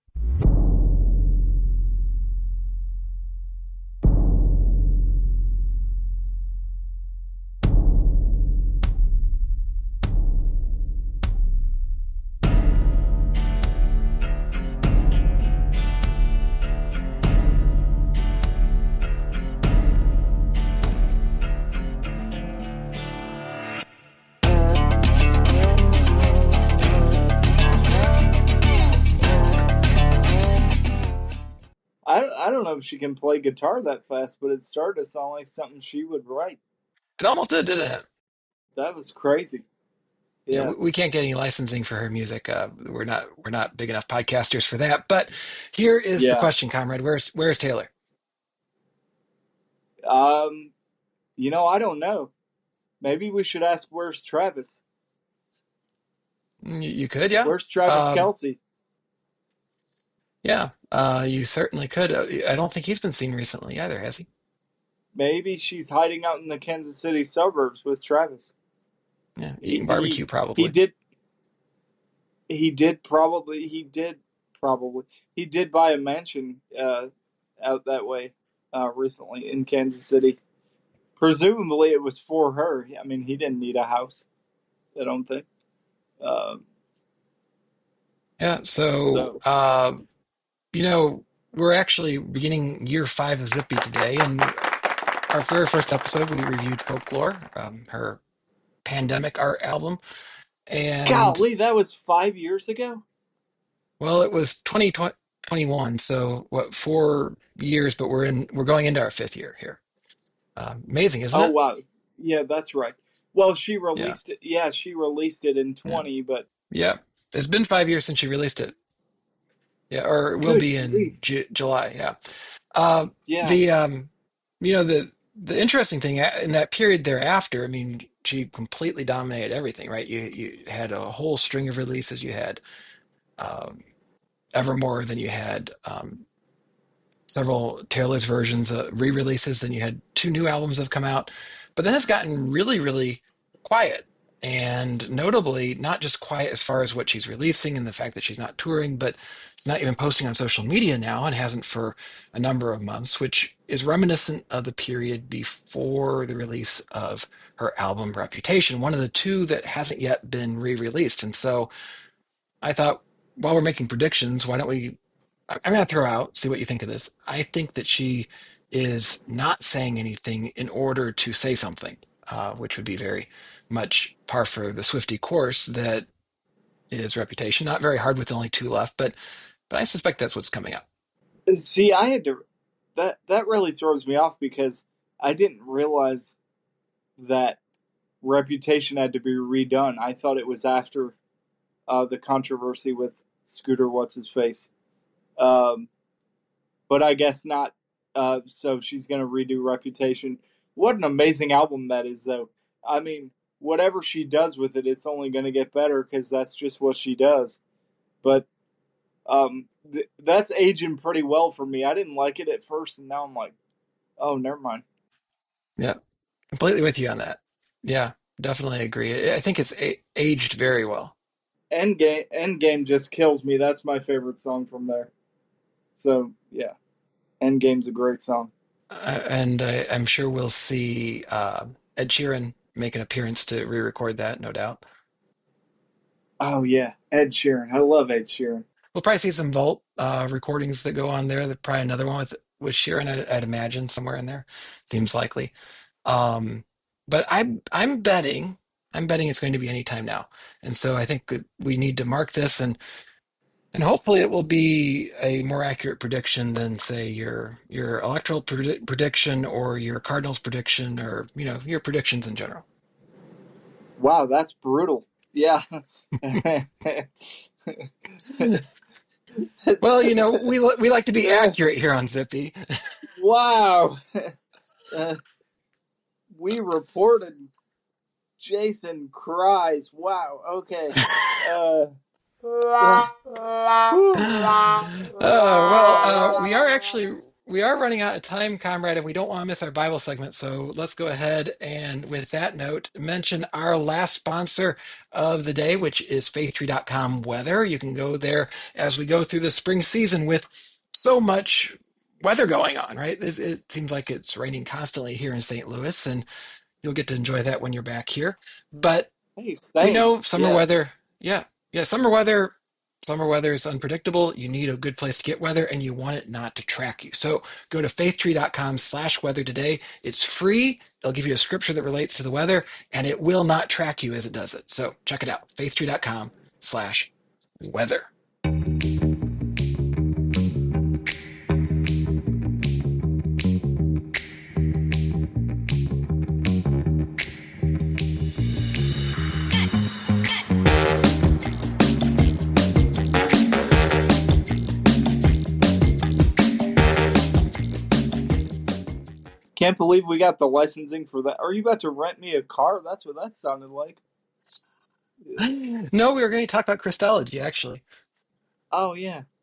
I don't know if she can play guitar that fast, but it started to sound like something she would write. It almost did, didn't it? That was crazy. Yeah, Yeah, we can't get any licensing for her music. We're not big enough podcasters for that. But here is the yeah. question, comrade. Where's Taylor? Um, I don't know. Maybe we should ask where's Travis. You could, yeah. Where's Travis Um, Kelsey? Yeah, you certainly could. I don't think he's been seen recently either, has he? Maybe she's hiding out in the Kansas City suburbs with Travis. Yeah, He eating he barbecue he probably. did probably he did buy a mansion out that way recently in Kansas City. Presumably, it was for her. I mean, he didn't need a house. I don't think. Um, Yeah, so so, you know, we're actually beginning year 5 of Zippy today, and our very first episode we reviewed Folklore, her Pandemic Art album, and golly, that was 5 years ago. well, it was 2021, so what, 4 years, but we're going into our fifth year here. Amazing, isn't Oh it? wow, yeah, that's right. Well, she Yeah, released it. Yeah, she released it in yeah, 20, but yeah. It's been 5 years since she released it. Yeah, or it will good be in grief. July. Yeah. Uh, Yeah. the the interesting thing in that period thereafter, I mean, she completely dominated everything, right? You had a whole string of releases. You had um, Evermore, then you had several Taylor's versions, re-releases. Then you had two new albums have come out, but then it's gotten really, really quiet. And notably, not just quiet as far as what she's releasing and the fact that she's not touring, but she's not even posting on social media now and hasn't for a number of months, which is reminiscent of the period before the release of her album Reputation, one of the two that hasn't yet been re-released. And so I thought, while we're making predictions, why don't we? I'm going to throw out, see what you think of this. I think that she is not saying anything in order to say something, which would be very much par for the Swiftie course that is Reputation. Not very hard with only two left, but I suspect that's what's coming up. See, I had to. That really throws me off because I didn't realize that Reputation had to be redone. I thought it was after the controversy with Scooter What's His Face. Um, but I guess not. So she's going to redo Reputation. What an amazing album that is, though. I mean, whatever she does with it, it's only going to get better because that's just what she does. But that's aging pretty well for me. I didn't like it at first, and now I'm like, oh, never mind. Yeah, completely with you on that. Yeah, definitely agree. I think it's aged very well. Endgame just kills me. That's my favorite song from there. So yeah, Endgame's a great song. And I'm sure we'll see Ed Sheeran make an appearance to re-record that, no doubt. Oh yeah, Ed Sheeran. I love Ed Sheeran. We'll probably see some Vault recordings that go on there. There's probably another one with Sheeran, I'd imagine, somewhere in there. Seems likely. Um, but I'm betting it's going to be anytime now. And so I think that we need to mark this, and hopefully it will be a more accurate prediction than, say, your electoral prediction or your Cardinals prediction, or your predictions in general. Wow, that's brutal. Yeah. That's, Well, we like to be uh, accurate here on Zippy. wow. Uh, we reported Jason cries. Wow. Okay. Uh, We are running out of time, comrade, and we don't want to miss our Bible segment. So let's go ahead and, with that note, mention our last sponsor of the day, which is faithtree.com weather. You can go there as we go through the spring season with so much weather going on, right? It seems like it's raining constantly here in St. Louis, and you'll get to enjoy that when you're back here. But hey, we same. know summer Yes. weather. Yeah, yeah, summer weather is unpredictable. You need a good place to get weather, and you want it not to track you. So go to faithtree.com/weather today. It's free. It'll give you a scripture that relates to the weather, and it will not track you as it does it. So check it out. faithtree.com/weather. Can't believe we got the licensing for that. Are you about to rent me a car? That's what that sounded like. No, we were going to talk about Christology, actually. Oh yeah.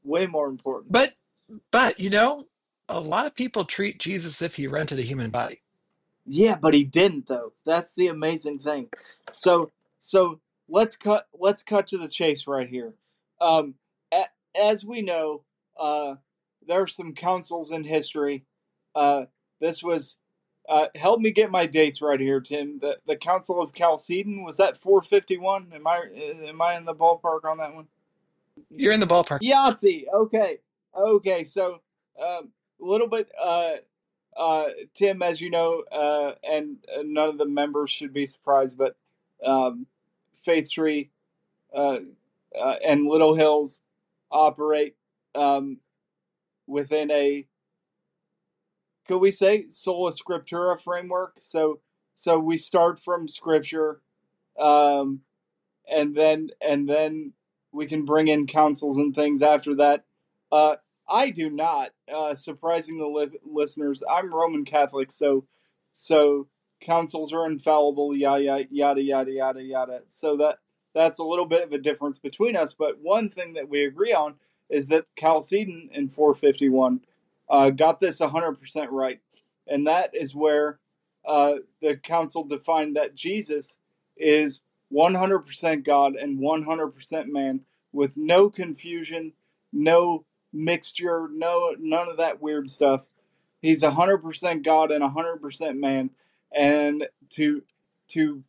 Way more important. But a lot of people treat Jesus as if he rented a human body. Yeah, but he didn't though. That's the amazing thing. So so let's cut to the chase right here. Um, as we know, there are some councils in history. This was help me get my dates right here, Tim. The Council of Chalcedon, was that 451? Am I in the ballpark on that one? You're in the ballpark. Yahtzee. Okay. Okay. So a little bit. Tim, as you know, and none of the members should be surprised, but Faith Tree uh, and Little Hills operate um, within a, could we say, sola scriptura framework. So we start from Scripture, um, and then we can bring in councils and things after that. Uh, I do not. Surprising the listeners, I'm Roman Catholic, so councils are infallible. Yada yada yada yada yada. So that's a little bit of a difference between us. But one thing that we agree on is that Chalcedon in 451 got this 100% right, and that is where the council defined that Jesus is 100% God and 100% man, with no confusion, no mixture, none of that weird stuff. He's 100% God and 100% man, and to